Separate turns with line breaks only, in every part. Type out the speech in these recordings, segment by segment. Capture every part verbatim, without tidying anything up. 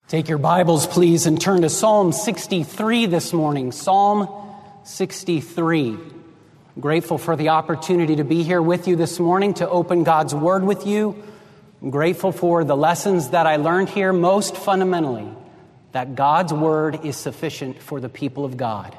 Take your Bibles, please, and turn to Psalm sixty-three this morning. Psalm sixty-three. I'm grateful for the opportunity to be here with you this morning, to open God's Word with you. I'm grateful for the lessons that I learned here, most fundamentally, that God's Word is sufficient for the people of God.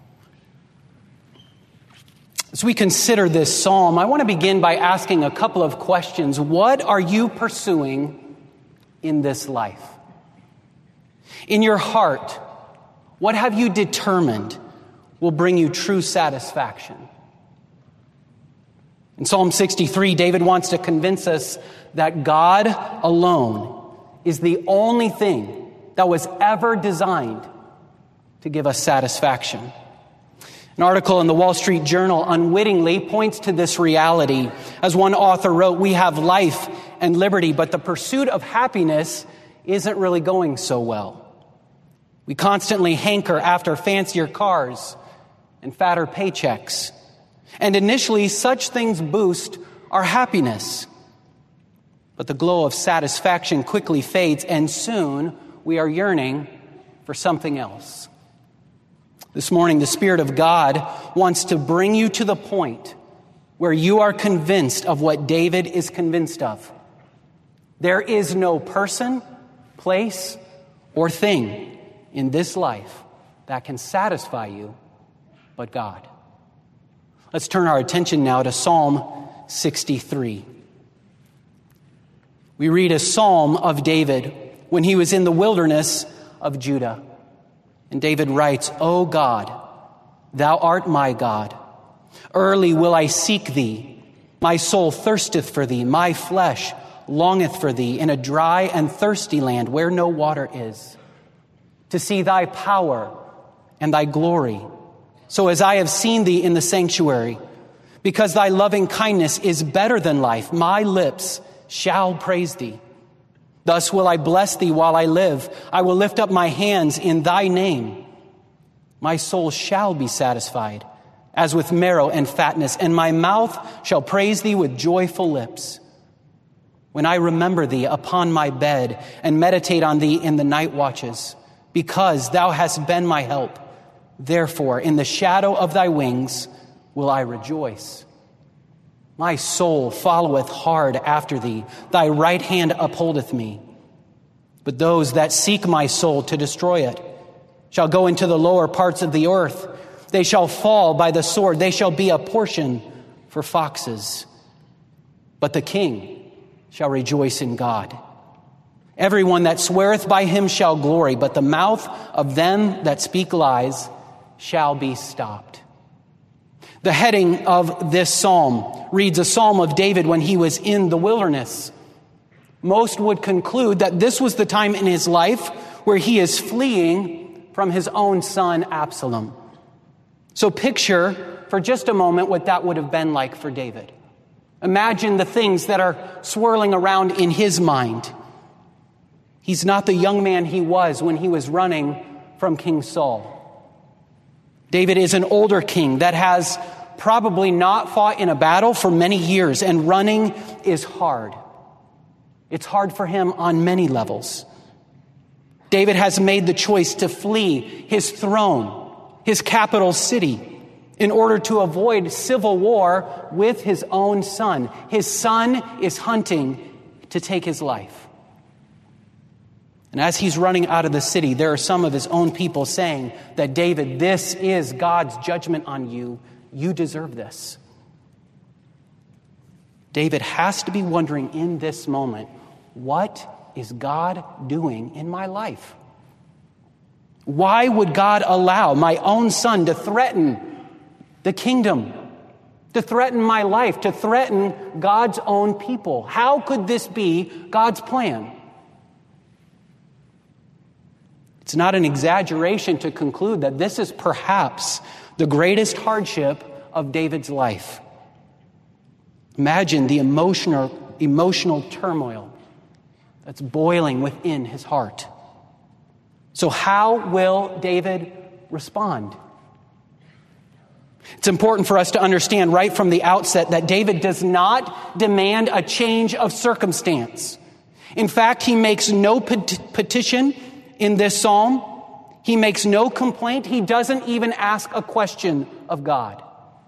As we consider this psalm, I want to begin by asking a couple of questions. What are you pursuing in this life? In your heart, what have you determined will bring you true satisfaction? In Psalm sixty-three, David wants to convince us that God alone is the only thing that was ever designed to give us satisfaction. An article in the Wall Street Journal unwittingly points to this reality. As one author wrote, we have life and liberty, but the pursuit of happiness isn't really going so well. We constantly hanker after fancier cars and fatter paychecks. And initially, such things boost our happiness. But the glow of satisfaction quickly fades, and soon we are yearning for something else. This morning, the Spirit of God wants to bring you to the point where you are convinced of what David is convinced of. There is no person, place, or thing in this life that can satisfy you but God. Let's turn our attention now to Psalm sixty-three. We read a psalm of David when he was in the wilderness of Judah. And David writes, O God, thou art my God. Early will I seek thee. My soul thirsteth for thee. My flesh longeth for thee in a dry and thirsty land where no water is, to see thy power and thy glory, so as I have seen thee in the sanctuary. Because thy loving kindness is better than life, my lips shall praise thee. Thus will I bless thee while I live. I will lift up my hands in thy name. My soul shall be satisfied, as with marrow and fatness, and my mouth shall praise thee with joyful lips. When I remember thee upon my bed and meditate on thee in the night watches, because thou hast been my help, therefore in the shadow of thy wings will I rejoice. My soul followeth hard after thee. Thy right hand upholdeth me. But those that seek my soul to destroy it shall go into the lower parts of the earth. They shall fall by the sword. They shall be a portion for foxes. But the king shall rejoice in God. Everyone that sweareth by him shall glory, but the mouth of them that speak lies shall be stopped. The heading of this psalm reads a psalm of David when he was in the wilderness. Most would conclude that this was the time in his life where he is fleeing from his own son Absalom. So picture for just a moment what that would have been like for David. Imagine the things that are swirling around in his mind. He's not the young man he was when he was running from King Saul. David is an older king that has probably not fought in a battle for many years, and running is hard. It's hard for him on many levels. David has made the choice to flee his throne, his capital city, in order to avoid civil war with his own son. His son is hunting to take his life. And as he's running out of the city, there are some of his own people saying that, David, this is God's judgment on you. You deserve this. David has to be wondering in this moment, what is God doing in my life? Why would God allow my own son to threaten the kingdom, to threaten my life, to threaten God's own people? How could this be God's plan? It's not an exaggeration to conclude that this is perhaps the greatest hardship of David's life. Imagine the emotional, emotional turmoil that's boiling within his heart. So how will David respond? It's important for us to understand right from the outset that David does not demand a change of circumstance. In fact, he makes no pet- petition in this psalm. He makes no complaint. He doesn't even ask a question of God.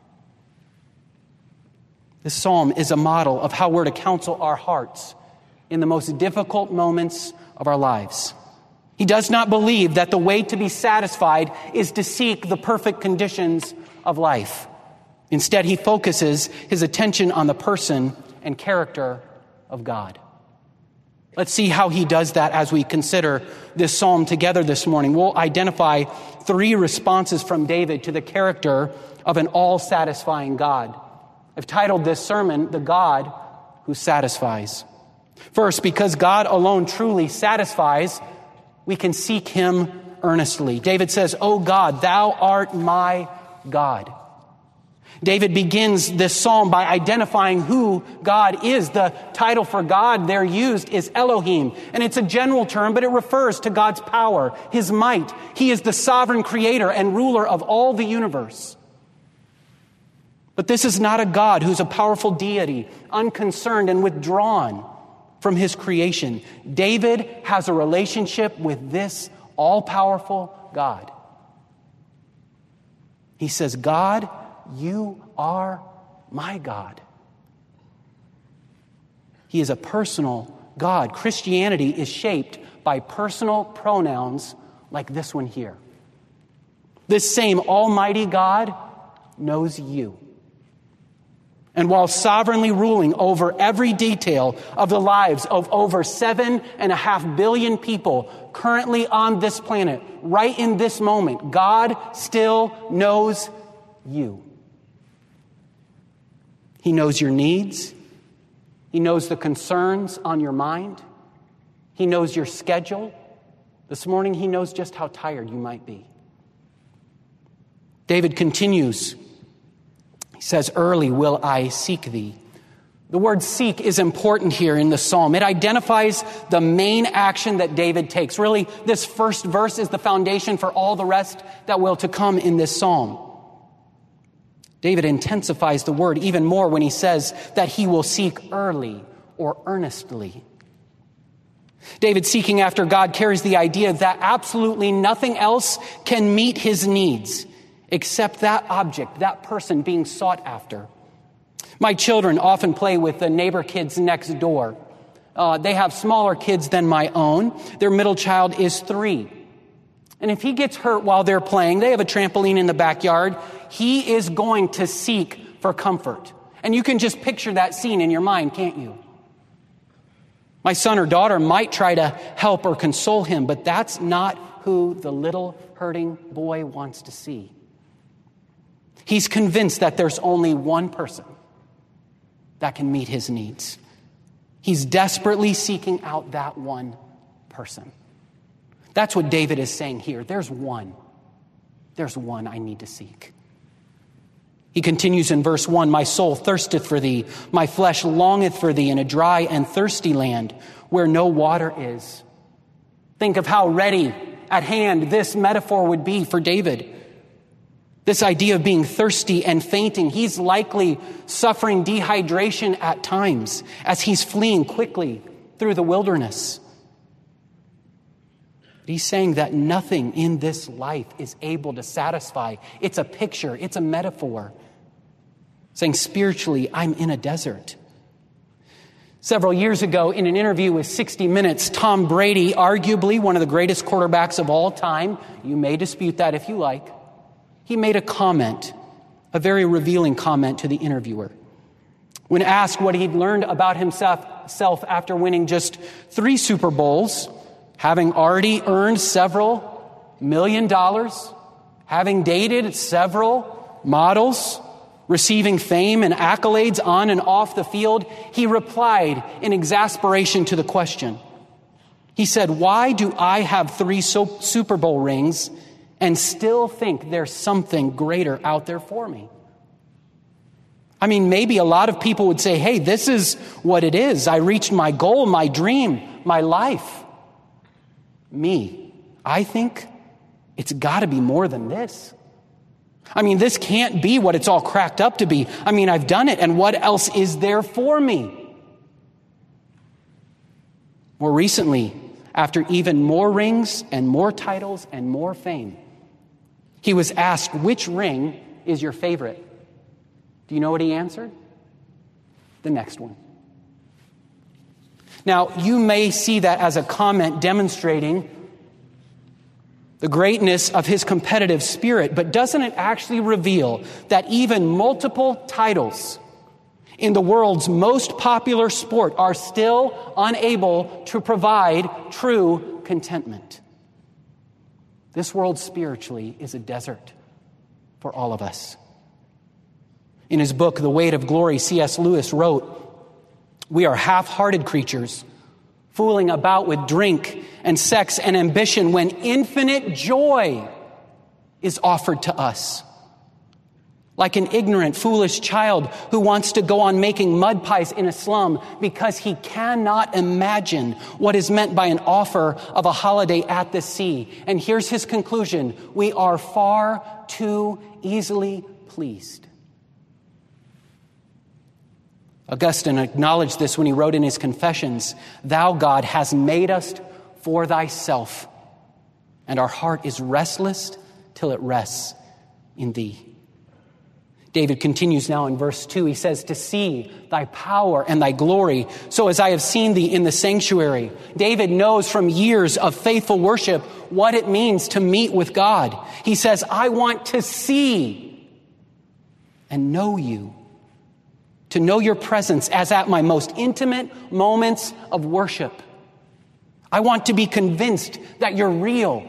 This psalm is a model of how we're to counsel our hearts in the most difficult moments of our lives. He does not believe that the way to be satisfied is to seek the perfect conditions of life. Instead, he focuses his attention on the person and character of God. Let's see how he does that as we consider this psalm together this morning. We'll identify three responses from David to the character of an all-satisfying God. I've titled this sermon, "The God Who Satisfies." First, because God alone truly satisfies, we can seek him earnestly. David says, "O God, thou art my God." David begins this psalm by identifying who God is. The title for God there used is Elohim, and it's a general term, but it refers to God's power, his might. He is the sovereign creator and ruler of all the universe. But this is not a God who's a powerful deity, unconcerned and withdrawn from his creation. David has a relationship with this all-powerful God. He says, "God, you are my God." He is a personal God. Christianity is shaped by personal pronouns like this one here. This same almighty God knows you. And while sovereignly ruling over every detail of the lives of over seven and a half billion people currently on this planet, right in this moment, God still knows you. He knows your needs. He knows the concerns on your mind. He knows your schedule. This morning, he knows just how tired you might be. David continues. He says, "Early will I seek thee." The word seek is important here in the psalm. It identifies the main action that David takes. Really, this first verse is the foundation for all the rest that will to come in this psalm. David intensifies the word even more when he says that he will seek early or earnestly. David seeking after God carries the idea that absolutely nothing else can meet his needs except that object, that person being sought after. My children often play with the neighbor kids next door. Uh, they have smaller kids than my own. Their middle child is three. And if he gets hurt while they're playing, they have a trampoline in the backyard, he is going to seek for comfort. And you can just picture that scene in your mind, can't you? My son or daughter might try to help or console him, but that's not who the little hurting boy wants to see. He's convinced that there's only one person that can meet his needs. He's desperately seeking out that one person. That's what David is saying here. There's one. There's one I need to seek. He continues in verse one, "My soul thirsteth for thee, my flesh longeth for thee in a dry and thirsty land where no water is." Think of how ready at hand this metaphor would be for David. This idea of being thirsty and fainting. He's likely suffering dehydration at times as he's fleeing quickly through the wilderness. He's saying that nothing in this life is able to satisfy. It's a picture. It's a metaphor. Saying spiritually, I'm in a desert. Several years ago, in an interview with sixty minutes, Tom Brady, arguably one of the greatest quarterbacks of all time, you may dispute that if you like, he made a comment, a very revealing comment to the interviewer. When asked what he'd learned about himself after winning just three Super Bowls, having already earned several million dollars, having dated several models, receiving fame and accolades on and off the field, he replied in exasperation to the question. He said, "Why do I have three Super Bowl rings and still think there's something greater out there for me?" I mean, maybe a lot of people would say, "Hey, this is what it is. I reached my goal, my dream, my life." Me, I think it's got to be more than this. I mean, this can't be what it's all cracked up to be. I mean, I've done it, and what else is there for me? More recently, after even more rings and more titles and more fame. He was asked, which ring is your favorite? Do you know what he answered? The next one. Now, you may see that as a comment demonstrating the greatness of his competitive spirit, but doesn't it actually reveal that even multiple titles in the world's most popular sport are still unable to provide true contentment? This world spiritually is a desert for all of us. In his book, The Weight of Glory, C S Lewis wrote, "We are half-hearted creatures, fooling about with drink and sex and ambition when infinite joy is offered to us. Like an ignorant, foolish child who wants to go on making mud pies in a slum because he cannot imagine what is meant by an offer of a holiday at the sea." And here's his conclusion: we are far too easily pleased. Augustine acknowledged this when he wrote in his Confessions, "Thou, God, hast made us for thyself, and our heart is restless till it rests in thee." David continues now in verse two. He says, "To see thy power and thy glory, so as I have seen thee in the sanctuary." David knows from years of faithful worship what it means to meet with God. He says, "I want to see and know you, to know your presence as at my most intimate moments of worship. I want to be convinced that you're real."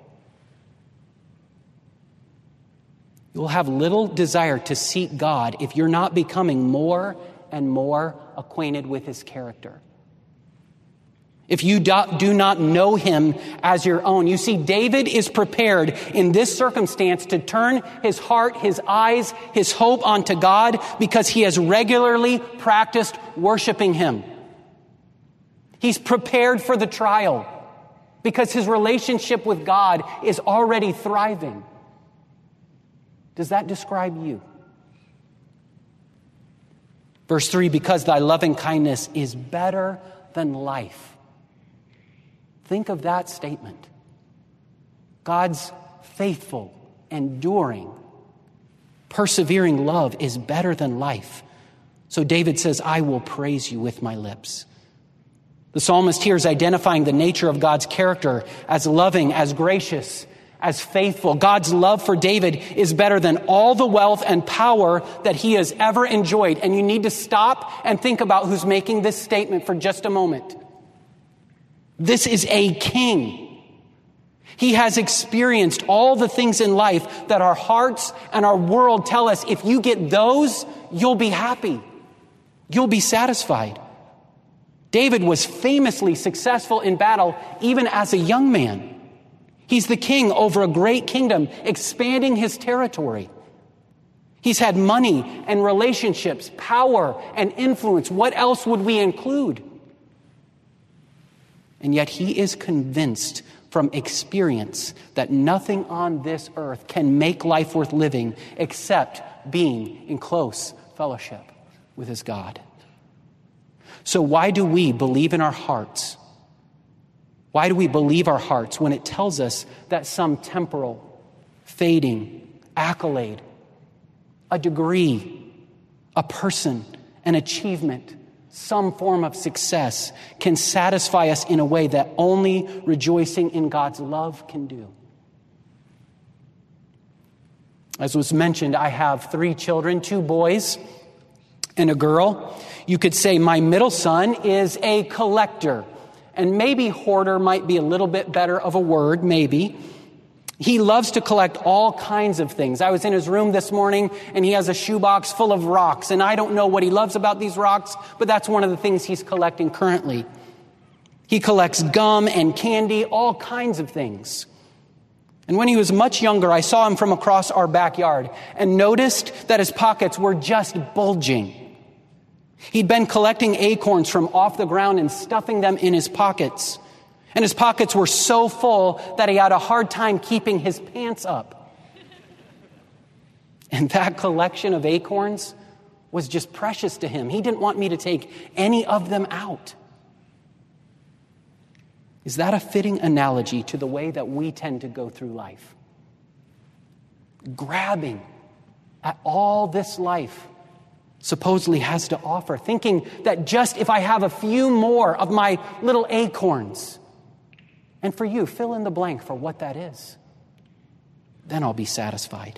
You will have little desire to seek God if you're not becoming more and more acquainted with his character. If you do not know him as your own. You see, David is prepared in this circumstance to turn his heart, his eyes, his hope onto God because he has regularly practiced worshiping him. He's prepared for the trial because his relationship with God is already thriving. Does that describe you? Verse three, "Because thy loving kindness is better than life." Think of that statement. God's faithful, enduring, persevering love is better than life. So David says, "I will praise you with my lips." The psalmist here is identifying the nature of God's character as loving, as gracious, as faithful. God's love for David is better than all the wealth and power that he has ever enjoyed. And you need to stop and think about who's making this statement for just a moment. This is a king. He has experienced all the things in life that our hearts and our world tell us, if you get those, you'll be happy. You'll be satisfied. David was famously successful in battle even as a young man. He's the king over a great kingdom, expanding his territory. He's had money and relationships, power and influence. What else would we include? And yet he is convinced from experience that nothing on this earth can make life worth living except being in close fellowship with his God. So why do we believe in our hearts? Why do we believe our hearts when it tells us that some temporal, fading accolade, a degree, a person, an achievement, some form of success can satisfy us in a way that only rejoicing in God's love can do? As was mentioned, I have three children, two boys and a girl. You could say my middle son is a collector. And maybe hoarder might be a little bit better of a word, maybe. He loves to collect all kinds of things. I was in his room this morning, and he has a shoebox full of rocks. And I don't know what he loves about these rocks, but that's one of the things he's collecting currently. He collects gum and candy, all kinds of things. And when he was much younger, I saw him from across our backyard and noticed that his pockets were just bulging. He'd been collecting acorns from off the ground and stuffing them in his pockets. And his pockets were so full that he had a hard time keeping his pants up. And that collection of acorns was just precious to him. He didn't want me to take any of them out. Is that a fitting analogy to the way that we tend to go through life? Grabbing at all this life supposedly has to offer, thinking that just if I have a few more of my little acorns, and for you, fill in the blank for what that is, then I'll be satisfied.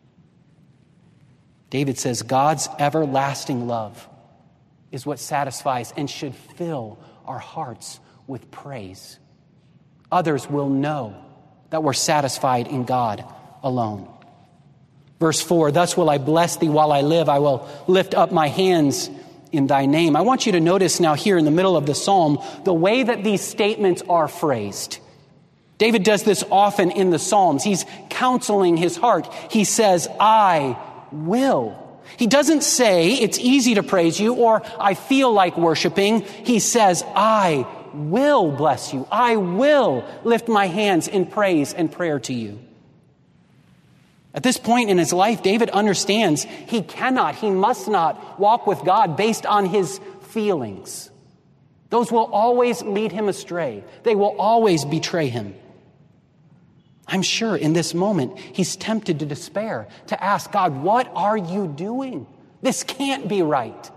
David says God's everlasting love is what satisfies and should fill our hearts with praise. Others will know that we're satisfied in God alone. Verse four, thus will I bless thee while I live. I will lift up my hands in thy name. I want you to notice now here in the middle of the psalm, the way that these statements are phrased. David does this often in the Psalms. He's counseling his heart. He says, I will. He doesn't say, it's easy to praise you, or I feel like worshiping. He says, I will bless you. I will lift my hands in praise and prayer to you. At this point in his life, David understands he cannot, he must not walk with God based on his feelings. Those will always lead him astray. They will always betray him. I'm sure in this moment, he's tempted to despair, to ask God, what are you doing? This can't be right.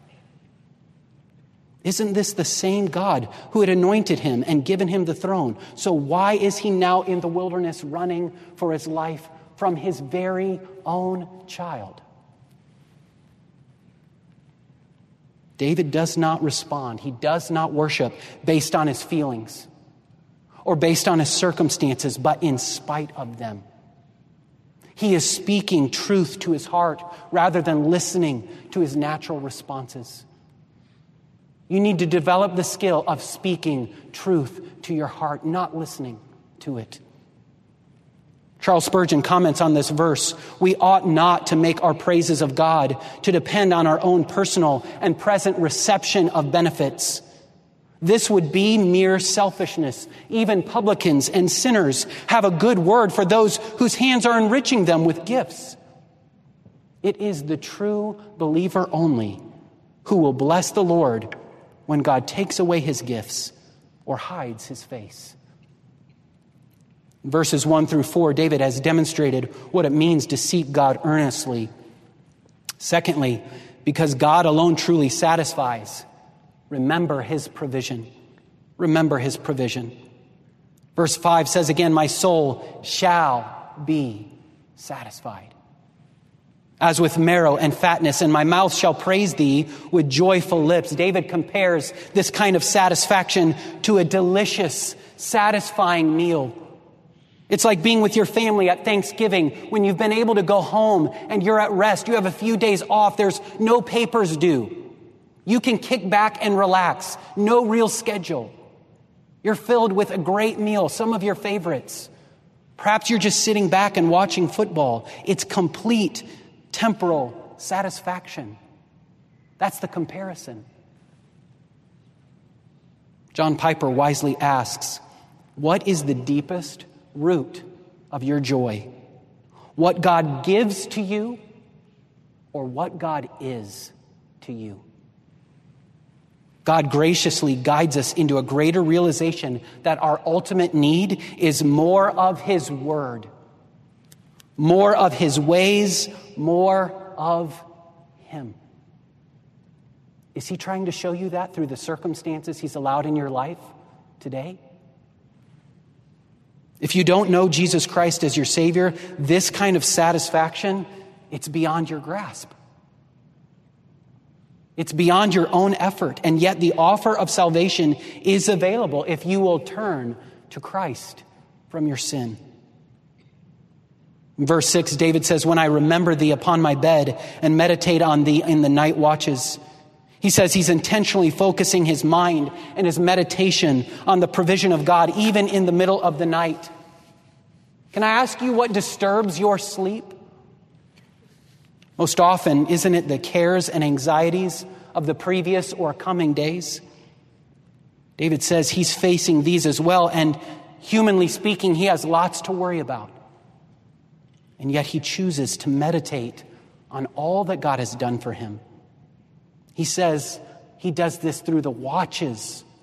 Isn't this the same God who had anointed him and given him the throne? So why is he now in the wilderness running for his life from his very own child? David does not respond. He does not worship based on his feelings or based on his circumstances, but in spite of them. He is speaking truth to his heart rather than listening to his natural responses. You need to develop the skill of speaking truth to your heart, not listening to it. Charles Spurgeon comments on this verse, we ought not to make our praises of God to depend on our own personal and present reception of benefits. This would be mere selfishness. Even publicans and sinners have a good word for those whose hands are enriching them with gifts. It is the true believer only who will bless the Lord when God takes away his gifts or hides his face. In verses one through four, David has demonstrated what it means to seek God earnestly. Secondly, because God alone truly satisfies, remember his provision. Remember his provision. Verse five says again, my soul shall be satisfied, as with marrow and fatness, and my mouth shall praise thee with joyful lips. David compares this kind of satisfaction to a delicious, satisfying meal. It's like being with your family at Thanksgiving when you've been able to go home and you're at rest. You have a few days off. There's no papers due. You can kick back and relax. No real schedule. You're filled with a great meal, some of your favorites. Perhaps you're just sitting back and watching football. It's complete temporal satisfaction. That's the comparison. John Piper wisely asks, what is the deepest root of your joy? What God gives to you or what God is to you? God graciously guides us into a greater realization that our ultimate need is more of his word, more of his ways, more of him. Is he trying to show you that through the circumstances he's allowed in your life today? If you don't know Jesus Christ as your Savior, this kind of satisfaction, it's beyond your grasp. It's beyond your own effort, and yet the offer of salvation is available if you will turn to Christ from your sin. In verse six, David says, when I remember thee upon my bed and meditate on thee in the night watches. He says he's intentionally focusing his mind and his meditation on the provision of God, even in the middle of the night. Can I ask you what disturbs your sleep? Most often, isn't it the cares and anxieties of the previous or coming days? David says he's facing these as well, and humanly speaking, he has lots to worry about. And yet he chooses to meditate on all that God has done for him. He says he does this through the watches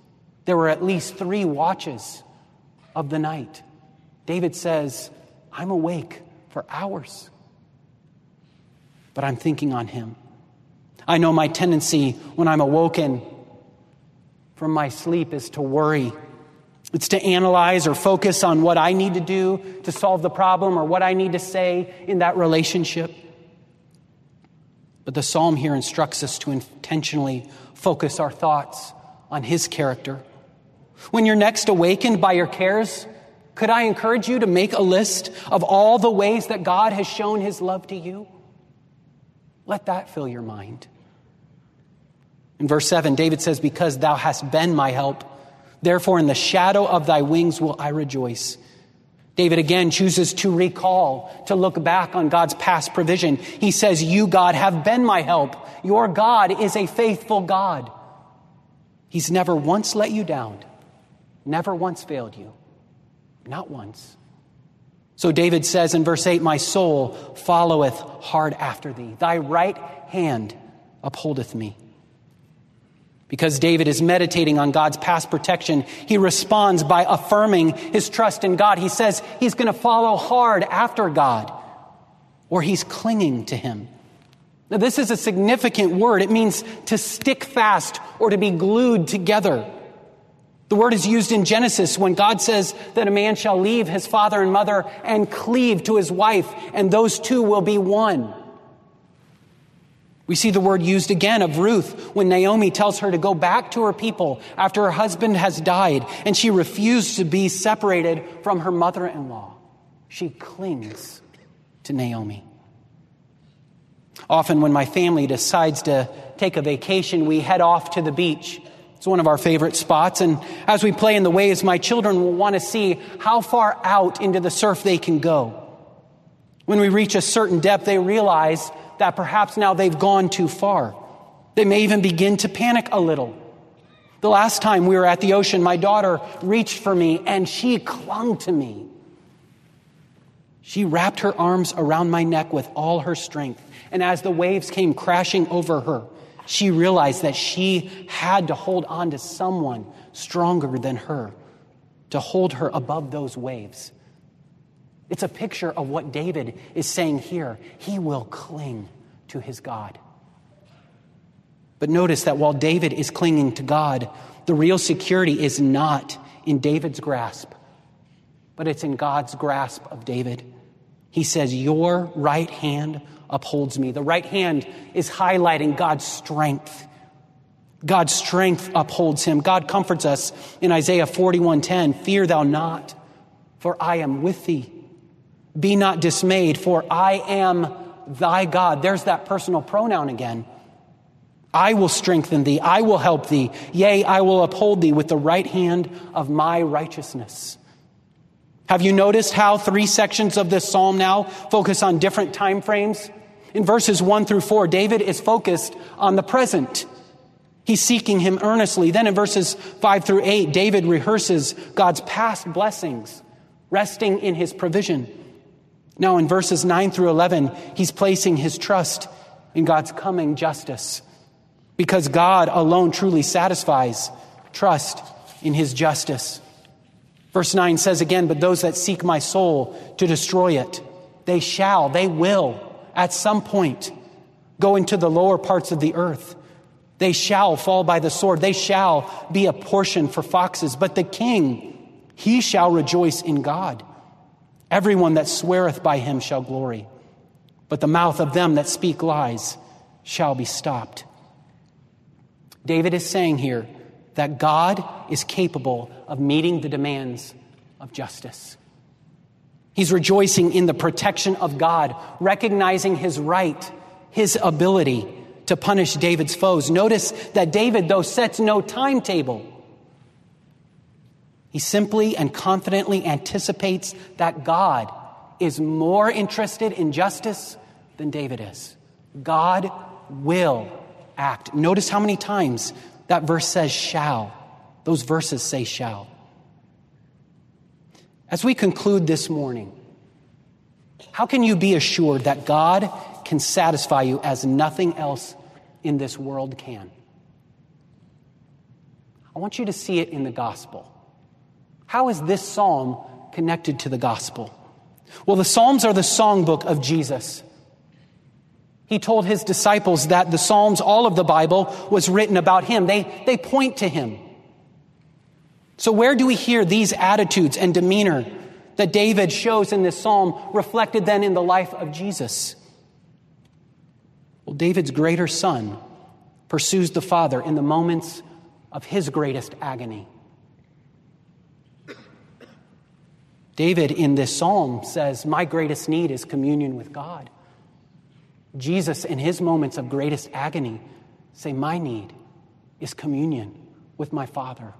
There were at least three watches of the night. David says, I'm awake for hours, but I'm thinking on him. I know my tendency when I'm awoken from my sleep is to worry. It's to analyze or focus on what I need to do to solve the problem or what I need to say in that relationship. But the psalm here instructs us to intentionally focus our thoughts on his character. When you're next awakened by your cares, could I encourage you to make a list of all the ways that God has shown his love to you? Let that fill your mind. In verse seven, David says, because thou hast been my help, therefore in the shadow of thy wings will I rejoice. David again chooses to recall, to look back on God's past provision. He says, you, God, have been my help. Your God is a faithful God. He's never once let you down, never once failed you, not once. So David says in verse eight, my soul followeth hard after thee. Thy right hand upholdeth me. Because David is meditating on God's past protection, he responds by affirming his trust in God. He says he's going to follow hard after God, or he's clinging to him. Now, this is a significant word. It means to stick fast or to be glued together. The word is used in Genesis when God says that a man shall leave his father and mother and cleave to his wife, and those two will be one. We see the word used again of Ruth when Naomi tells her to go back to her people after her husband has died, and she refused to be separated from her mother-in-law. She clings to Naomi. Often when my family decides to take a vacation, we head off to the beach. It's one of our favorite spots. And as we play in the waves, my children will want to see how far out into the surf they can go. When we reach a certain depth, they realize that perhaps now they've gone too far. They may even begin to panic a little. The last time we were at the ocean, my daughter reached for me and she clung to me. She wrapped her arms around my neck with all her strength. And as the waves came crashing over her, she realized that she had to hold on to someone stronger than her to hold her above those waves. It's a picture of what David is saying here. He will cling to his God. But notice that while David is clinging to God, the real security is not in David's grasp, but it's in God's grasp of David. He says, your right hand upholds me. The right hand is highlighting God's strength. God's strength upholds him. God comforts us in Isaiah forty-one ten. Fear thou not, for I am with thee. Be not dismayed, for I am thy God. There's that personal pronoun again. I will strengthen thee. I will help thee. Yea, I will uphold thee with the right hand of my righteousness. Have you noticed how three sections of this psalm now focus on different time frames? In verses one through four, David is focused on the present. He's seeking him earnestly. Then in verses five through eight, David rehearses God's past blessings, resting in his provision. Now in verses nine through eleven, he's placing his trust in God's coming justice. Because God alone truly satisfies, trust in his justice. Verse nine says again, but those that seek my soul to destroy it, they shall, they will, at some point, go into the lower parts of the earth. They shall fall by the sword. They shall be a portion for foxes. But the king, he shall rejoice in God. Everyone that sweareth by him shall glory, but the mouth of them that speak lies shall be stopped. David is saying here that God is capable of meeting the demands of justice. He's rejoicing in the protection of God, recognizing his right, his ability to punish David's foes. Notice that David, though, sets no timetable. He simply and confidently anticipates that God is more interested in justice than David is. God will act. Notice how many times that verse says shall. Those verses say shall. As we conclude this morning, how can you be assured that God can satisfy you as nothing else in this world can? I want you to see it in the gospel. How is this psalm connected to the gospel? Well, the Psalms are the songbook of Jesus. He told his disciples that the Psalms, all of the Bible, was written about him. They, they point to him. So where do we hear these attitudes and demeanor that David shows in this psalm reflected then in the life of Jesus? Well, David's greater son pursues the Father in the moments of his greatest agony. David in this psalm says, my greatest need is communion with God. Jesus in his moments of greatest agony say, my need is communion with my Father.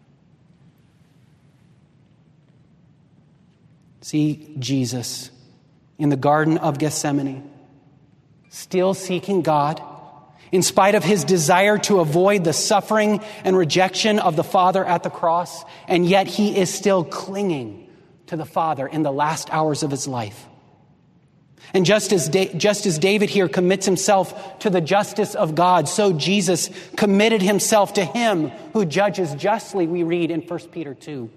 See Jesus in the Garden of Gethsemane, still seeking God, in spite of his desire to avoid the suffering and rejection of the Father at the cross, and yet he is still clinging to the Father in the last hours of his life. And just as, da- just as David here commits himself to the justice of God, so Jesus committed himself to him who judges justly, we read in First Peter two.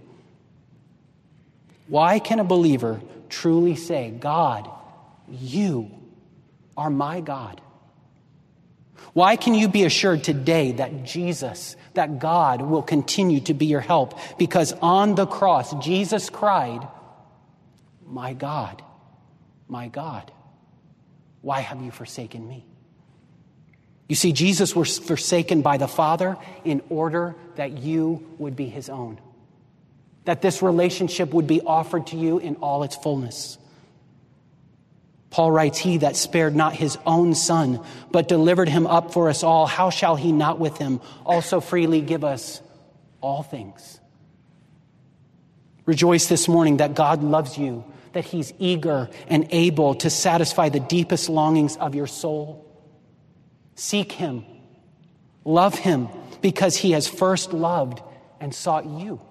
Why can a believer truly say, God, you are my God? Why can you be assured today that Jesus, that God will continue to be your help? Because on the cross, Jesus cried, my God, my God, why have you forsaken me? You see, Jesus was forsaken by the Father in order that you would be his own, that this relationship would be offered to you in all its fullness. Paul writes, he that spared not his own son, but delivered him up for us all, how shall he not with him also freely give us all things? Rejoice this morning that God loves you, that he's eager and able to satisfy the deepest longings of your soul. Seek him. Love him because he has first loved and sought you.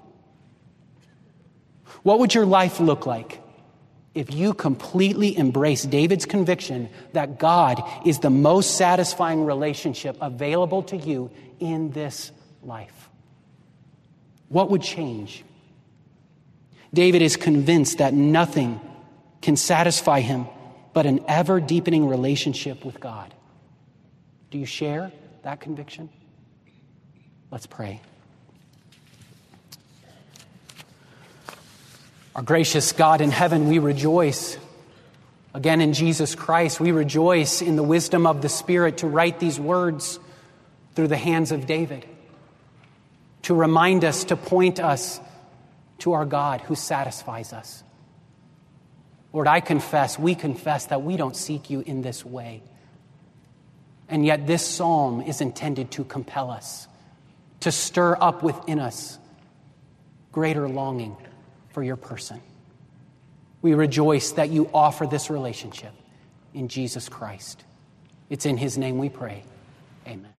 What would your life look like if you completely embrace David's conviction that God is the most satisfying relationship available to you in this life? What would change? David is convinced that nothing can satisfy him but an ever-deepening relationship with God. Do you share that conviction? Let's pray. Our gracious God in heaven, we rejoice again in Jesus Christ. We rejoice in the wisdom of the Spirit to write these words through the hands of David, to remind us, to point us to our God who satisfies us. Lord, I confess, we confess that we don't seek you in this way. And yet this psalm is intended to compel us, to stir up within us greater longing for your person. We rejoice that you offer this relationship in Jesus Christ. It's in his name we pray. Amen.